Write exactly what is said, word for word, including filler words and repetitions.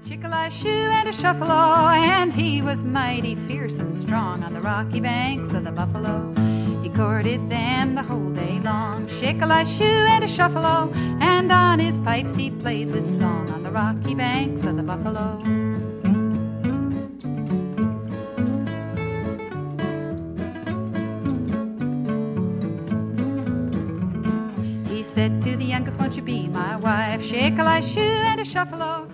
Shake-a-lie-shoo and a shuffle-o, and he was mighty fierce and strong on the rocky banks of the Buffalo. He courted them the whole day long. Shake-a-lie-shoo and a shuffle-o, and on his pipes he played this song on the rocky banks of the Buffalo. He said to the youngest, won't you be my wife? Shake-a-lie-shoo and a shuffle-o,